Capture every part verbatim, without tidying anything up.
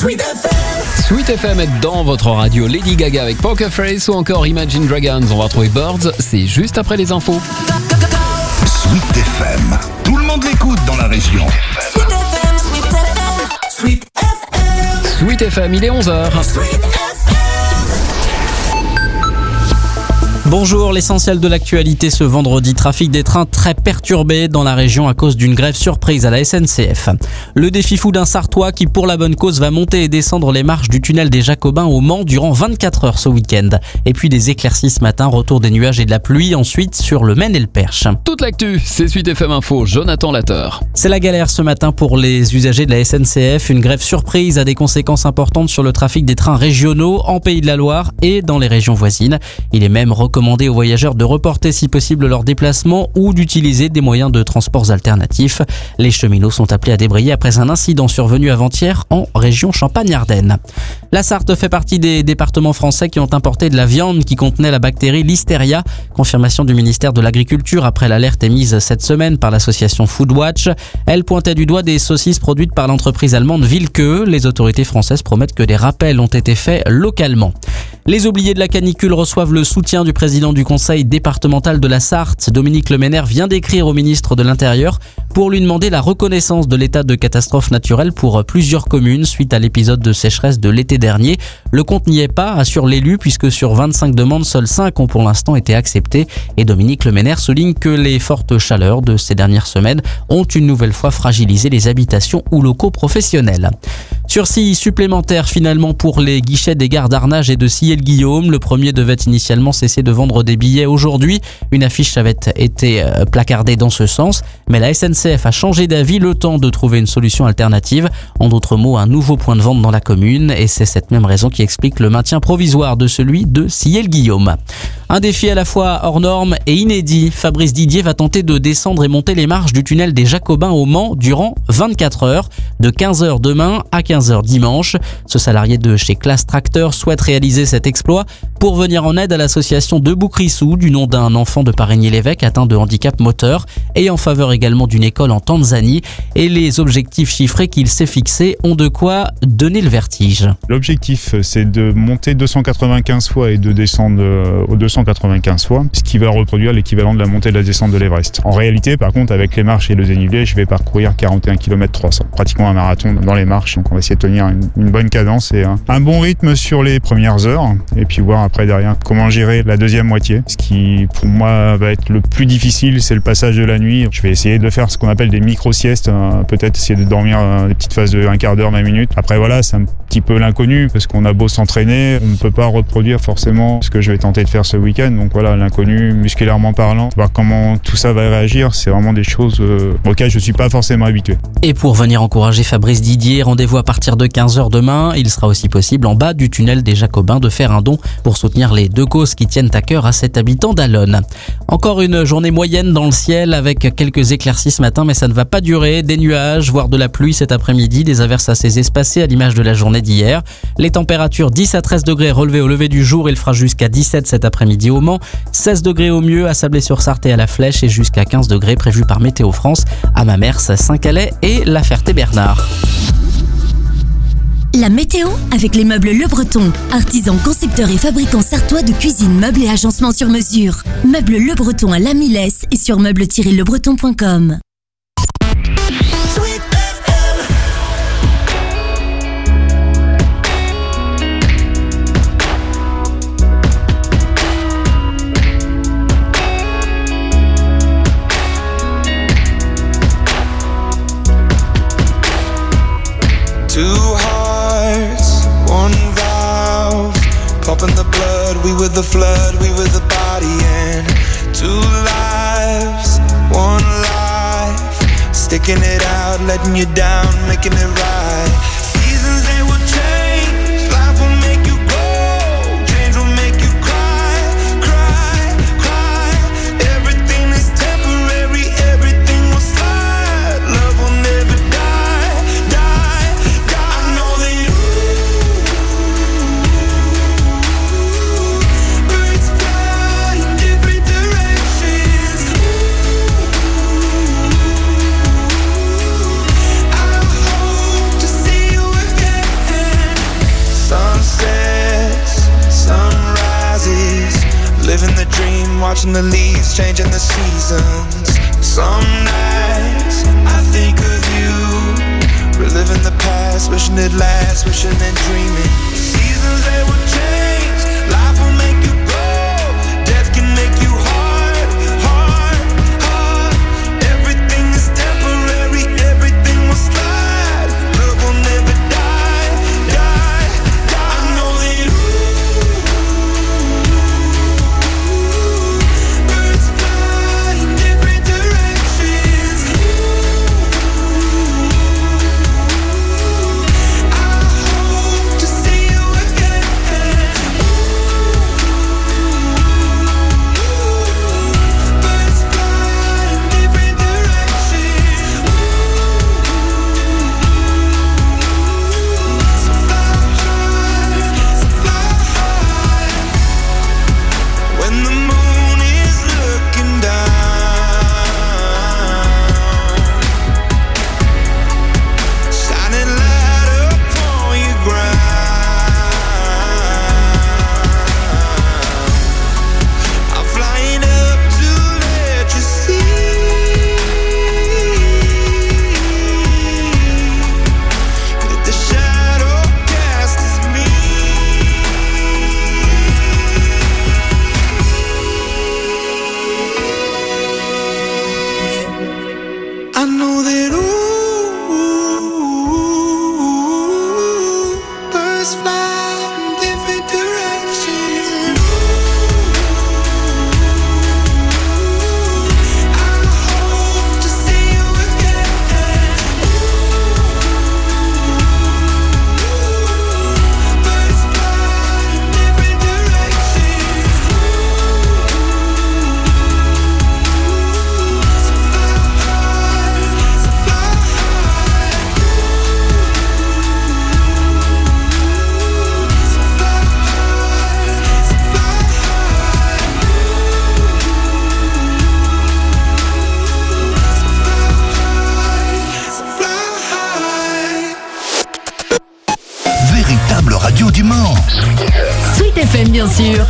Sweet F M. Sweet F M est dans votre radio. Lady Gaga avec Poker Face ou encore Imagine Dragons. On va retrouver Birds, c'est juste après les infos. Sweet F M, tout le monde l'écoute dans la région. Sweet F M, Sweet F M, Sweet F M. Sweet F M, il est onze heures. Sweet F M. Bonjour, l'essentiel de l'actualité ce vendredi. Trafic des trains très perturbé dans la région à cause d'une grève surprise à la S N C F. Le défi fou d'un Sartois qui, pour la bonne cause, va monter et descendre les marches du tunnel des Jacobins au Mans durant vingt-quatre heures ce week-end. Et puis des éclaircies ce matin, retour des nuages et de la pluie ensuite sur le Maine et le Perche. Toute l'actu, c'est Sweet F M Info, Jonathan Lateur. C'est la galère ce matin pour les usagers de la S N C F. Une grève surprise a des conséquences importantes sur le trafic des trains régionaux en Pays de la Loire et dans les régions voisines. Il est même recommandé aux voyageurs de reporter si possible leur déplacement ou d'utiliser des moyens de transports alternatifs. Les cheminots sont appelés à débrayer après un incident survenu avant-hier en région Champagne-Ardenne. La Sarthe fait partie des départements français qui ont importé de la viande qui contenait la bactérie Listeria. Confirmation du ministère de l'Agriculture après l'alerte émise cette semaine par l'association Foodwatch. Elle pointait du doigt des saucisses produites par l'entreprise allemande Wilke. Les autorités françaises promettent que des rappels ont été faits localement. Les oubliés de la canicule reçoivent le soutien du président du conseil départemental de la Sarthe. Dominique Lemener vient d'écrire au ministre de l'Intérieur pour lui demander la reconnaissance de l'état de catastrophe naturelle pour plusieurs communes suite à l'épisode de sécheresse de l'été dernier. Le compte n'y est pas, assure l'élu, puisque sur vingt-cinq demandes, seules cinq ont pour l'instant été acceptées. Et Dominique Lemener souligne que les fortes chaleurs de ces dernières semaines ont une nouvelle fois fragilisé les habitations ou locaux professionnels. Sursis supplémentaire finalement pour les guichets des gares d'Arnage et de Sillé-le-Guillaume. Le premier devait initialement cesser de vendre des billets aujourd'hui. Une affiche avait été placardée dans ce sens, mais la S N C F a changé d'avis le temps de trouver une solution alternative. En d'autres mots, un nouveau point de vente dans la commune, et c'est cette même raison qui explique le maintien provisoire de celui de Sillé-le-Guillaume. Un défi à la fois hors norme et inédit. Fabrice Didier va tenter de descendre et monter les marches du tunnel des Jacobins au Mans durant vingt-quatre heures, de quinze heures demain à quinze heures dimanche. Ce salarié de chez Classe Tracteur souhaite réaliser cet exploit pour venir en aide à l'association Debout Crissou, du nom d'un enfant de Parigny-l'Évêque atteint de handicap moteur, et en faveur également d'une école en Tanzanie. Et les objectifs chiffrés qu'il s'est fixés ont de quoi donner le vertige. L'objectif, c'est de monter deux cent quatre-vingt-quinze fois et de descendre aux deux cent quatre-vingt-quinze fois, ce qui va reproduire l'équivalent de la montée et de la descente de l'Everest. En réalité, par contre, avec les marches et le dénivelé, je vais parcourir quarante et un kilomètres trois cents, pratiquement un marathon dans les marches. Donc on va essayer de tenir une, une bonne cadence et un, un bon rythme sur les premières heures, et puis voir après derrière comment gérer la deuxième moitié. Ce qui pour moi va être le plus difficile, c'est le passage de la nuit. Je vais essayer de faire ce qu'on appelle des micro-siestes, hein, peut-être essayer de dormir euh, des petites phases de un quart d'heure, vingt minutes. Après voilà, c'est un petit peu l'inconnu, parce qu'on a beau s'entraîner, on ne peut pas reproduire forcément ce que je vais tenter de faire ce week-end. Donc voilà, l'inconnu, musculairement parlant, voir comment tout ça va réagir, c'est vraiment des choses euh, auxquelles je ne suis pas forcément habitué. Et pour venir encourager Fabrice Didier, rendez-vous à partir de quinze heures demain. Il sera aussi possible en bas du tunnel des Jacobins de faire un don pour soutenir les deux causes qui tiennent à cœur à cet habitant d'Allonne. Encore une journée moyenne dans le ciel avec quelques éclaircies ce matin, mais ça ne va pas durer. Des nuages, voire de la pluie cet après-midi, des averses assez espacées à l'image de la journée d'hier. Les températures dix à treize degrés relevées au lever du jour. Il fera jusqu'à dix-sept cet après-midi au Mans, seize degrés au mieux à Sablé-sur-Sarthe et à la Flèche, et jusqu'à quinze degrés prévus par Météo France à Mamers, Saint-Calais et La Ferté-Bernard. La météo avec les meubles Le Breton, artisans, concepteurs et fabricants sartois de cuisine, meubles et agencements sur mesure. Meubles Le Breton à La Millesse et sur meubles tiret lebreton point com. Two hearts, one valve, pumping the blood, we were the flood, we were the body, and two lives, one life, sticking it out, letting you down, making it right. Seasons they will change, life will make you grow, change will make you cry, cry, cry. Everything is temporary, everything will slide, love will never die, die, die. I know that you birds fly in different directions. I hope to see watching the leaves changing the seasons. Some nights I think of you, reliving the past, wishing it lasts, wishing and dreaming. Seasons they will change, life will make you grow, death can make you hard, hard, hard. Everything is temporary, everything will slide, love will never die, die, die. I know that ooh, birds fly in different directions. I hope to see you again. Birds fly in different directions. So fly high, so fly high. When the moon is looking down, shining light upon your ground, I'm flying up to let you see that the shadow cast is me. I know that ooh, birds fly in different directions. I hope to see you again. Birds fly in different directions. So fly high, so fly high. So fly high, so fly high. So fly high. Véritable radio du Mans. Sweet F M, bien sûr.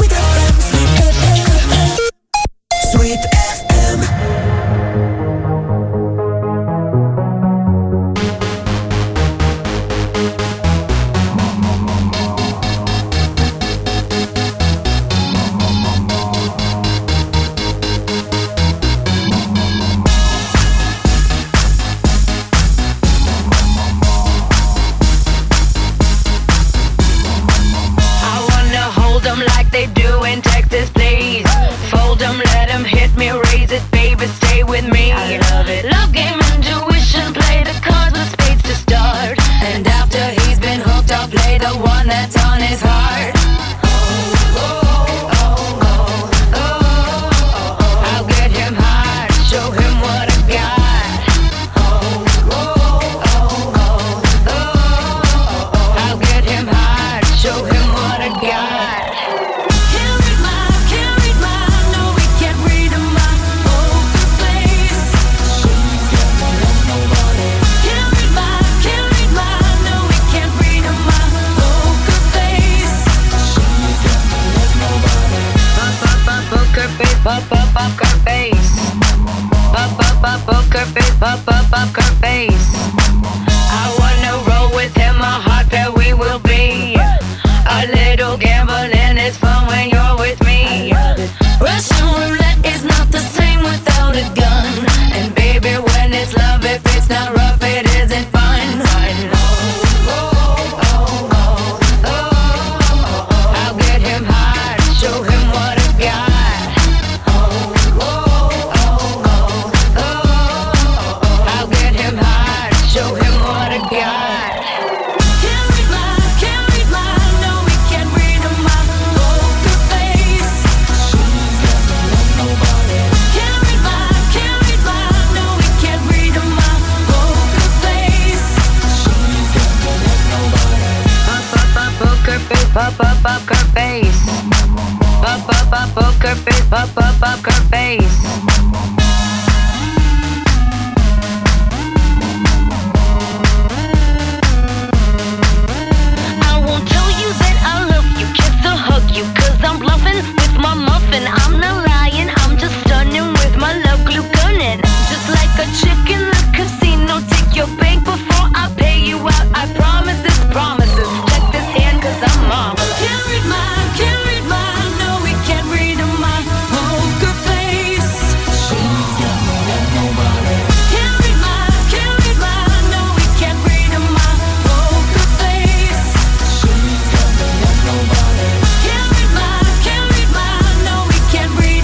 Sweet F M. I wanna hold 'em like they do in Texas, please. Fold 'em, let 'em hit me, raise it, baby, stay with me. I love it. Love game, intuition, play the cards with spades to start. And after he's been hooked, I'll play the one that's on his heart. I'll get him hard, show him what I got. I'll get him hard, show him what I got. Can't read my, can't read my, no, we can't read my poker face. Can't read my, can't read my, no, we can't read my poker face. Pop, pop, pop, poker face, pop, pop, poker face. Pop, pop, pop, poker face, pop, pop, poker face. I wanna roll with him, a hot pair we will be. A little gambling is fun when you're with me. Russian roulette is not the same without a gun. And baby, when it's love, if it's not rough, it isn't fun. I'll get him hard, show him what I got. I'll get him hard, show him what I got. Can't read my, can't read my, no, we can't read my poker face. Can't read my, can't read my, no, we can't read my poker face. Pop, pop, pop, poker face, pop, pop, poker face. Pop, pop, pop, poker face, pop, pop, poker face.